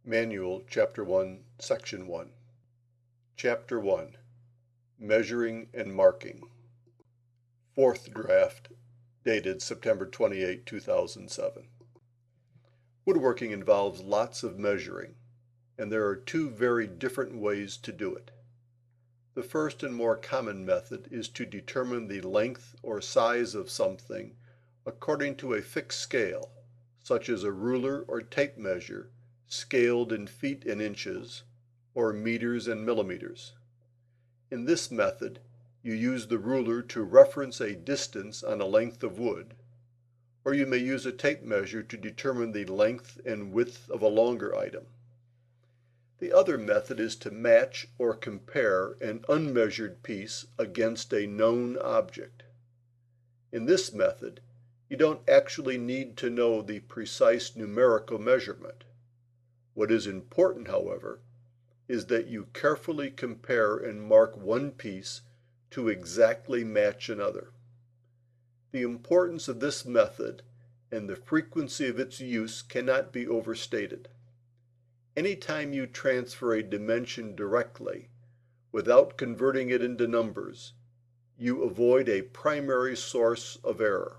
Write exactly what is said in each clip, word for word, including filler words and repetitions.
Manual, Chapter one, Section one. Chapter one. Measuring and Marking. Fourth draft, dated September twenty-eighth, two thousand seven. Woodworking involves lots of measuring, and there are two very different ways to do it. The first and more common method is to determine the length or size of something according to a fixed scale, such as a ruler or tape measure, scaled in feet and inches, or meters and millimeters. In this method, you use the ruler to reference a distance on a length of wood, or you may use a tape measure to determine the length and width of a longer item. The other method is to match or compare an unmeasured piece against a known object. In this method, you don't actually need to know the precise numerical measurement. What is important, however, is that you carefully compare and mark one piece to exactly match another. The importance of this method and the frequency of its use cannot be overstated. Anytime you transfer a dimension directly, without converting it into numbers, you avoid a primary source of error.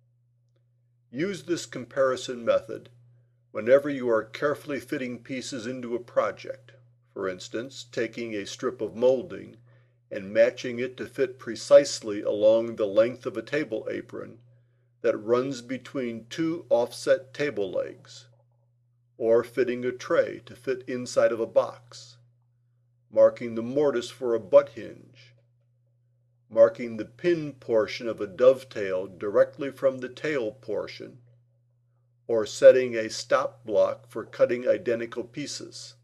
Use this comparison method whenever you are carefully fitting pieces into a project, for instance, taking a strip of molding and matching it to fit precisely along the length of a table apron that runs between two offset table legs, or fitting a tray to fit inside of a box, marking the mortise for a butt hinge, marking the pin portion of a dovetail directly from the tail portion, or setting a stop block for cutting identical pieces.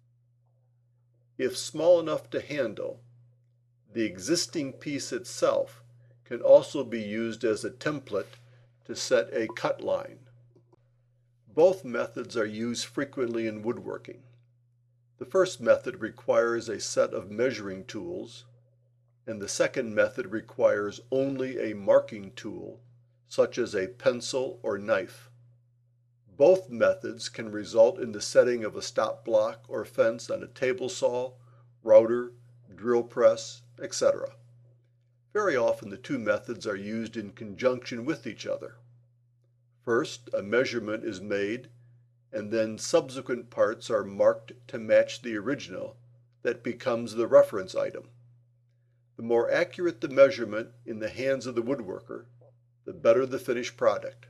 If small enough to handle, the existing piece itself can also be used as a template to set a cut line. Both methods are used frequently in woodworking. The first method requires a set of measuring tools, and the second method requires only a marking tool, such as a pencil or knife. Both methods can result in the setting of a stop block or fence on a table saw, router, drill press, et cetera. Very often the two methods are used in conjunction with each other. First, a measurement is made, and then subsequent parts are marked to match the original that becomes the reference item. The more accurate the measurement in the hands of the woodworker, the better the finished product.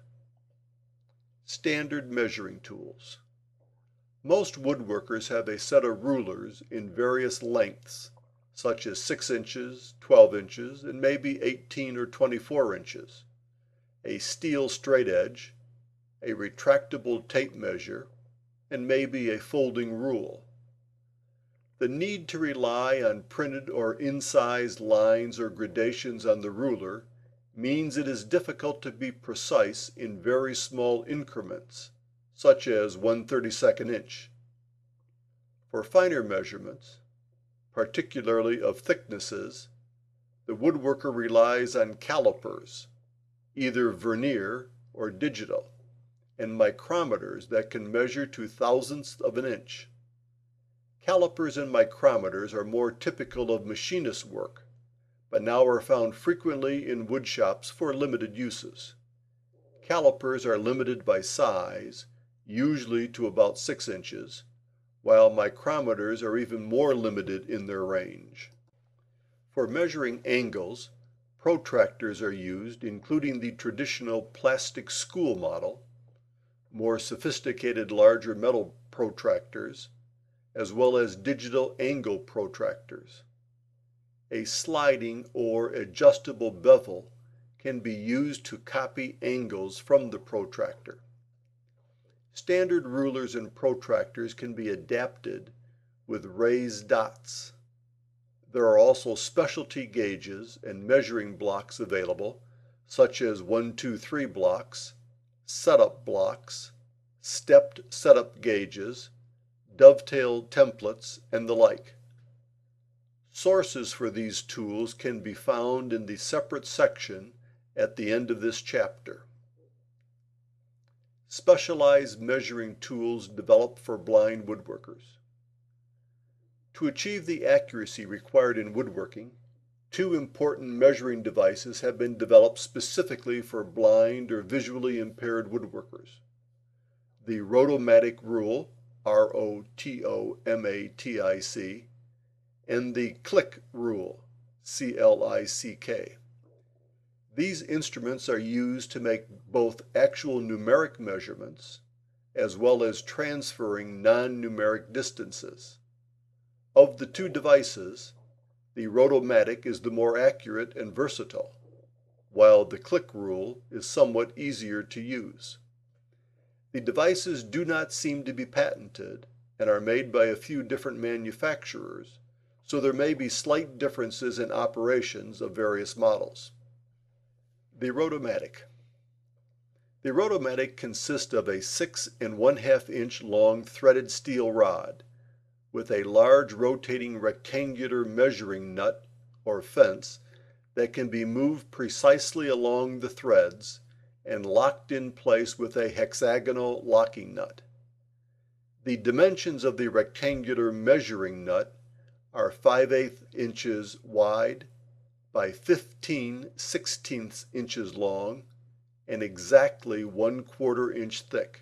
Standard measuring tools. Most woodworkers have a set of rulers in various lengths, such as six inches, twelve inches, and maybe eighteen or twenty-four inches, a steel straight edge, a retractable tape measure, and maybe a folding rule. The need to rely on printed or incised lines or gradations on the ruler means it is difficult to be precise in very small increments, such as one thirty-second inch. For finer measurements, particularly of thicknesses, the woodworker relies on calipers, either vernier or digital, and micrometers that can measure to thousandths of an inch. Calipers and micrometers are more typical of machinist work, but now are found frequently in wood shops for limited uses. Calipers are limited by size, usually to about six inches, while micrometers are even more limited in their range. For measuring angles, protractors are used, including the traditional plastic school model, more sophisticated larger metal protractors, as well as digital angle protractors. A sliding or adjustable bevel can be used to copy angles from the protractor. Standard rulers and protractors can be adapted with raised dots. There are also specialty gauges and measuring blocks available, such as one two three blocks, setup blocks, stepped setup gauges, dovetail templates, and the like. Sources for these tools can be found in the separate section at the end of this chapter. Specialized measuring tools developed for blind woodworkers. To achieve the accuracy required in woodworking, two important measuring devices have been developed specifically for blind or visually impaired woodworkers. The Rotomatic Rule, R O T O M A T I C, and the Click Rule, C L I C K. These instruments are used to make both actual numeric measurements as well as transferring non-numeric distances. Of the two devices, the Rotomatic is the more accurate and versatile, while the Click Rule is somewhat easier to use. The devices do not seem to be patented and are made by a few different manufacturers, so there may be slight differences in operations of various models. The Rotomatic. The Rotomatic consists of a six and one-half inch long threaded steel rod with a large rotating rectangular measuring nut or fence that can be moved precisely along the threads and locked in place with a hexagonal locking nut. The dimensions of the rectangular measuring nut are five eighths inches wide by fifteen sixteenths inches long and exactly one quarter inch thick.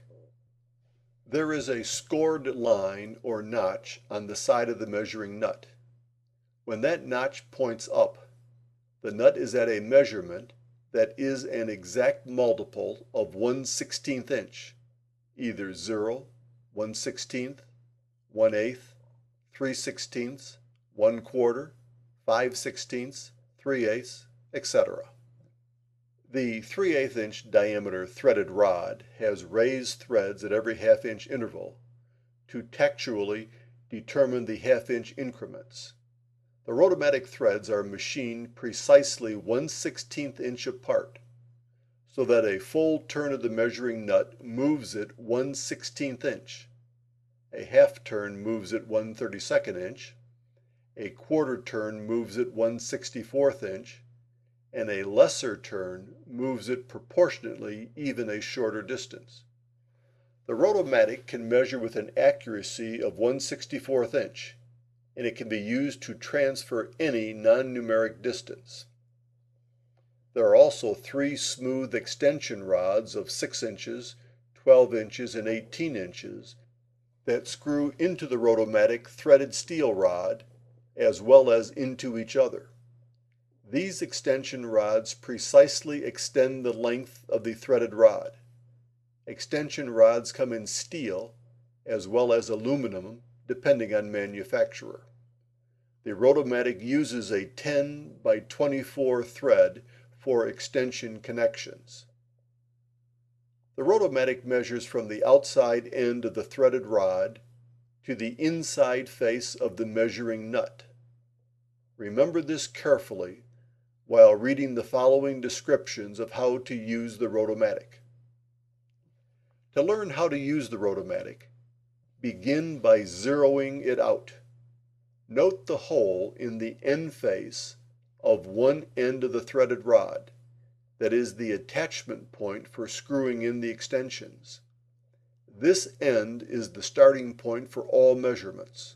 There is a scored line or notch on the side of the measuring nut. When that notch points up, the nut is at a measurement that is an exact multiple of one sixteenth inch, either zero, one sixteenth, one eighth, three sixteenths, one quarter, five sixteenths, three eighths, et cetera. The three eighths inch diameter threaded rod has raised threads at every half inch interval to tactually determine the half inch increments. The Rotomatic threads are machined precisely one sixteenth inch apart, so that a full turn of the measuring nut moves it one sixteenth inch, a half turn moves it one thirty-second inch, a quarter turn moves it one sixty-fourth inch, and a lesser turn moves it proportionately even a shorter distance. The Rotomatic can measure with an accuracy of one sixty-fourth inch, and it can be used to transfer any non-numeric distance. There are also three smooth extension rods of six inches, twelve inches, and eighteen inches that screw into the Rotomatic threaded steel rod as well as into each other. These extension rods precisely extend the length of the threaded rod. Extension rods come in steel as well as aluminum, depending on manufacturer. The Rotomatic uses a ten by twenty-four thread for extension connections. The Rotomatic measures from the outside end of the threaded rod to the inside face of the measuring nut. Remember this carefully while reading the following descriptions of how to use the Rotomatic. To learn how to use the Rotomatic, begin by zeroing it out. Note the hole in the end face of one end of the threaded rod, that is the attachment point for screwing in the extensions. This end is the starting point for all measurements.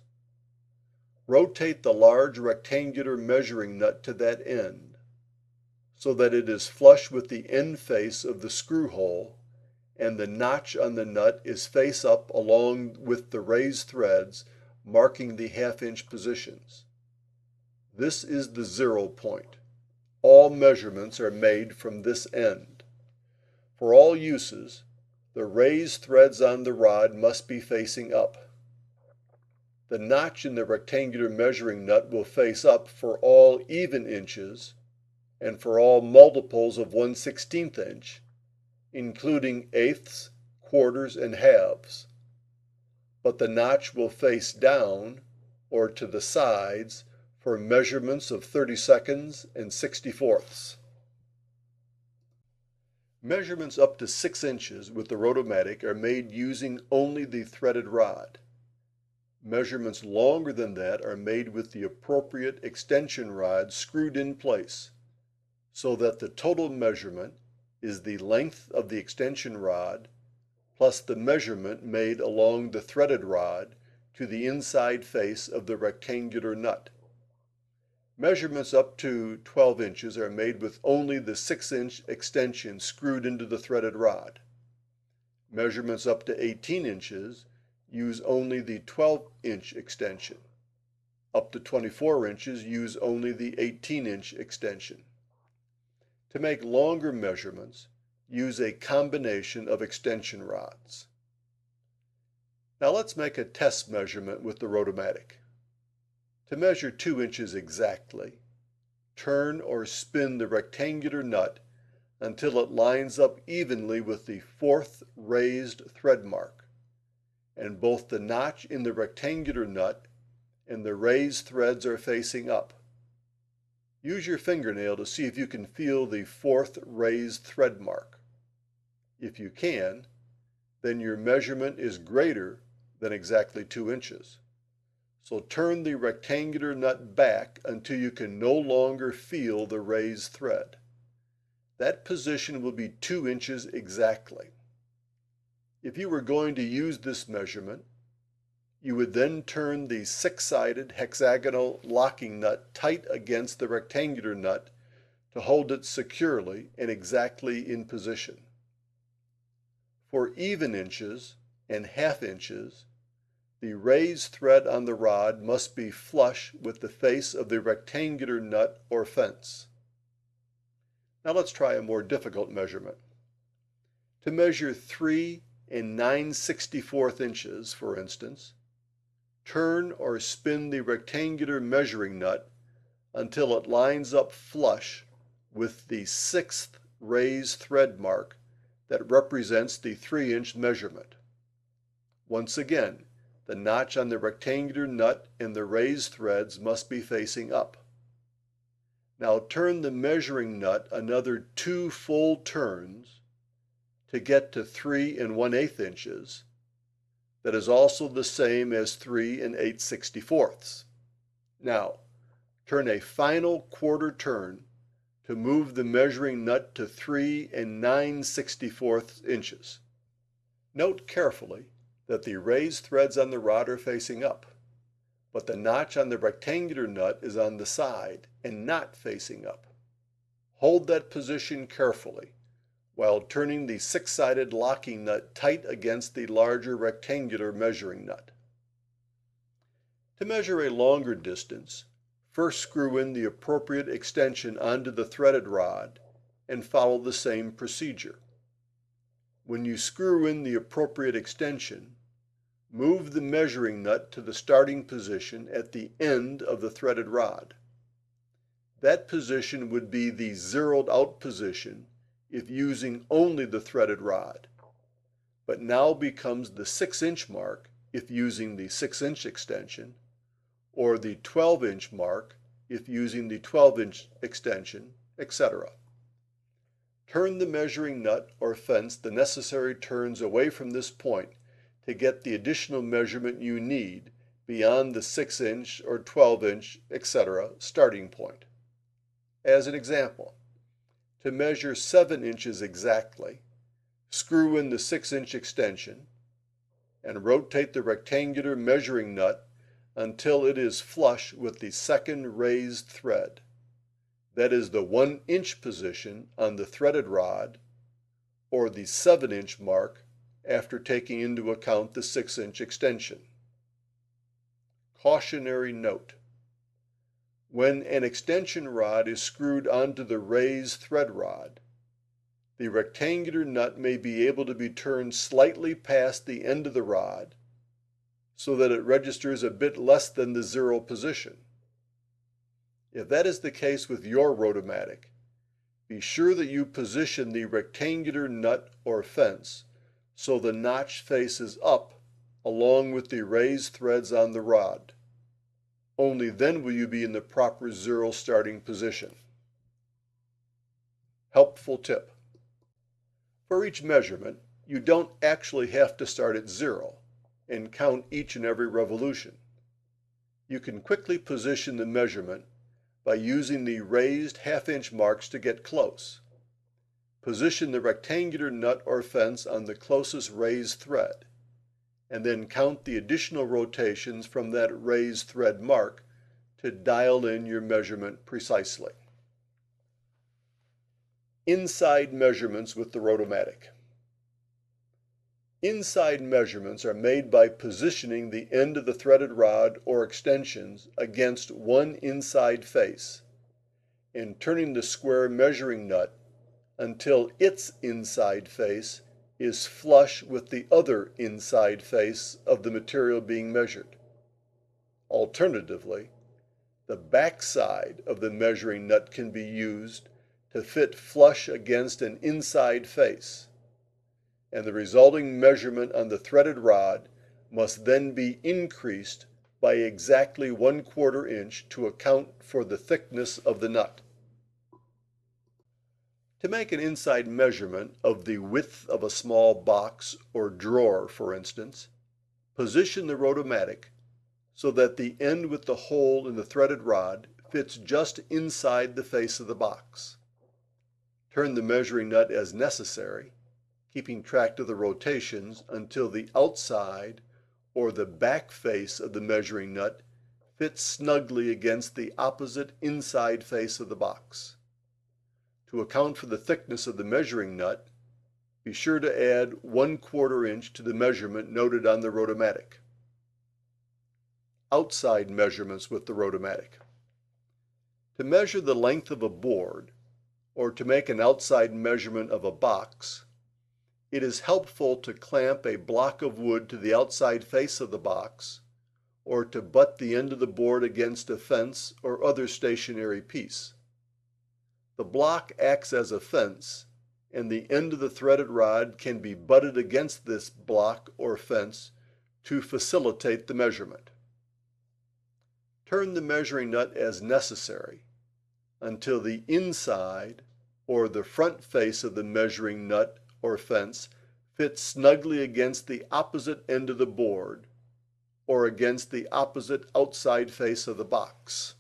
Rotate the large rectangular measuring nut to that end, so that it is flush with the end face of the screw hole and the notch on the nut is face up along with the raised threads marking the half inch positions. This is the zero point. All measurements are made from this end. For all uses, the raised threads on the rod must be facing up. The notch in the rectangular measuring nut will face up for all even inches and for all multiples of one sixteenth inch, including eighths, quarters, and halves. But the notch will face down or to the sides for measurements of thirty-seconds and sixty-fourths. Measurements up to six inches with the Rotomatic are made using only the threaded rod. Measurements longer than that are made with the appropriate extension rod screwed in place, so that the total measurement is the length of the extension rod plus the measurement made along the threaded rod to the inside face of the rectangular nut. Measurements up to twelve inches are made with only the six inch extension screwed into the threaded rod. Measurements up to eighteen inches use only the twelve inch extension. Up to twenty-four inches use only the eighteen inch extension. To make longer measurements, use a combination of extension rods. Now let's make a test measurement with the Rotomatic. To measure two inches exactly, turn or spin the rectangular nut until it lines up evenly with the fourth raised thread mark, and both the notch in the rectangular nut and the raised threads are facing up. Use your fingernail to see if you can feel the fourth raised thread mark. If you can, then your measurement is greater than exactly two inches. So turn the rectangular nut back until you can no longer feel the raised thread. That position will be two inches exactly. If you were going to use this measurement, you would then turn the six-sided hexagonal locking nut tight against the rectangular nut to hold it securely and exactly in position. For even inches and half inches, the raised thread on the rod must be flush with the face of the rectangular nut or fence. Now let's try a more difficult measurement. To measure three and nine sixty-fourth inches, for instance, turn or spin the rectangular measuring nut until it lines up flush with the sixth raised thread mark that represents the three inch measurement. Once again, the notch on the rectangular nut and the raised threads must be facing up. Now turn the measuring nut another two full turns to get to three and one eighth inches. That is also the same as three and eight sixty-fourths. Now, turn a final quarter turn to move the measuring nut to three and nine sixty-fourths inches. Note carefully that the raised threads on the rod are facing up, but the notch on the rectangular nut is on the side and not facing up. Hold that position carefully while turning the six-sided locking nut tight against the larger rectangular measuring nut. To measure a longer distance, first screw in the appropriate extension onto the threaded rod and follow the same procedure. When you screw in the appropriate extension, move the measuring nut to the starting position at the end of the threaded rod. That position would be the zeroed out position if using only the threaded rod, but now becomes the six inch mark if using the six inch extension, or the twelve inch mark if using the twelve inch extension, et cetera. Turn the measuring nut or fence the necessary turns away from this point to get the additional measurement you need beyond the six inch or twelve inch, et cetera starting point. As an example, to measure seven inches exactly, screw in the six inch extension and rotate the rectangular measuring nut until it is flush with the second raised thread. That is the one inch position on the threaded rod, or the seven inch mark after taking into account the six inch extension. Cautionary note: when an extension rod is screwed onto the raised thread rod, the rectangular nut may be able to be turned slightly past the end of the rod so that it registers a bit less than the zero position. If that is the case with your Rotomatic, be sure that you position the rectangular nut or fence so the notch faces up along with the raised threads on the rod. Only then will you be in the proper zero starting position. Helpful tip: for each measurement, you don't actually have to start at zero and count each and every revolution. You can quickly position the measurement by using the raised half-inch marks to get close. position the rectangular nut or fence on the closest raised thread, and then count the additional rotations from that raised thread mark to dial in your measurement precisely. Inside measurements with the Rotomatic. Inside measurements are made by positioning the end of the threaded rod or extensions against one inside face and turning the square measuring nut until its inside face is flush with the other inside face of the material being measured. Alternatively, the back side of the measuring nut can be used to fit flush against an inside face, and the resulting measurement on the threaded rod must then be increased by exactly one quarter inch to account for the thickness of the nut. To make an inside measurement of the width of a small box or drawer, for instance, position the Rotomatic so that the end with the hole in the threaded rod fits just inside the face of the box. Turn the measuring nut as necessary, keeping track of the rotations until the outside or the back face of the measuring nut fits snugly against the opposite inside face of the box. To account for the thickness of the measuring nut, be sure to add one quarter inch to the measurement noted on the Rotomatic. Outside measurements with the Rotomatic. To measure the length of a board, or to make an outside measurement of a box, it is helpful to clamp a block of wood to the outside face of the box, or to butt the end of the board against a fence or other stationary piece. The block acts as a fence, and the end of the threaded rod can be butted against this block or fence to facilitate the measurement. Turn the measuring nut as necessary until the inside or the front face of the measuring nut or fence fits snugly against the opposite end of the board or against the opposite outside face of the box.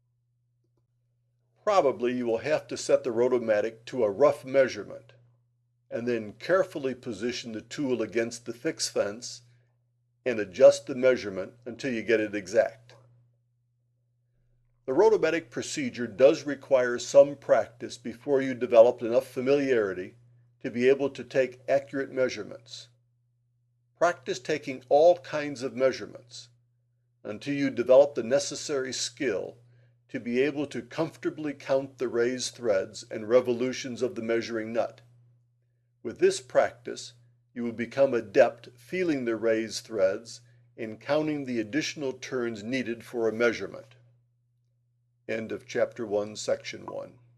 Probably you will have to set the Rotomatic to a rough measurement and then carefully position the tool against the fixed fence and adjust the measurement until you get it exact. The Rotomatic procedure does require some practice before you develop enough familiarity to be able to take accurate measurements. Practice taking all kinds of measurements until you develop the necessary skill to be able to comfortably count the raised threads and revolutions of the measuring nut. With this practice, you will become adept feeling the raised threads and counting the additional turns needed for a measurement. End of Chapter one, Section one.